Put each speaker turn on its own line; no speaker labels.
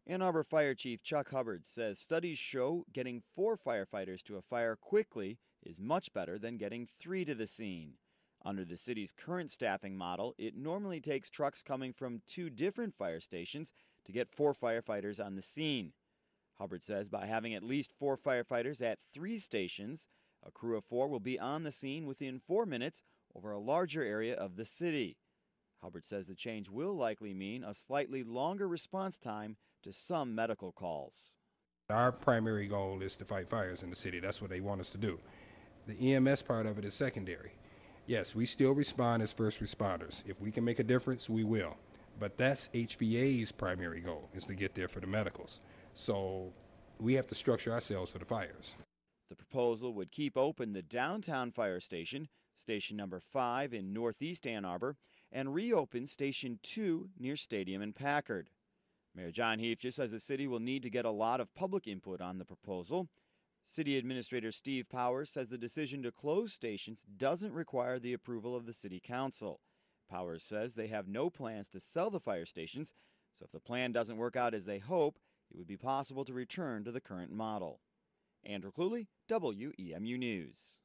Ann Arbor Fire Chief Chuck Hubbard says studies show getting 4 firefighters to a fire quickly is much better than getting 3 to the scene. Under the city's current staffing model, it normally takes trucks coming from 2 different fire stations to get 4 firefighters on the scene. Hubbard says by having at least 4 firefighters at 3 stations, a crew of 4 will be on the scene within 4 minutes over a larger area of the city. Hubbard says the change will likely mean a slightly longer response time to some medical calls.
Our primary goal is to fight fires in the city. That's what they want us to do. The EMS part of it is secondary. Yes, we still respond as first responders. If we can make a difference, we will. But that's HVA's primary goal, is to get there for the medicals. So we have to structure ourselves for the fires.
The proposal would keep open the downtown fire station, station number 5 in northeast Ann Arbor, and reopen station 2 near Stadium and Packard. Mayor John Heafja says the city will need to get a lot of public input on the proposal. City Administrator Steve Powers says the decision to close stations doesn't require the approval of the City Council. Powers says they have no plans to sell the fire stations, so if the plan doesn't work out as they hope, it would be possible to return to the current model. Andrew Cluley, WEMU News.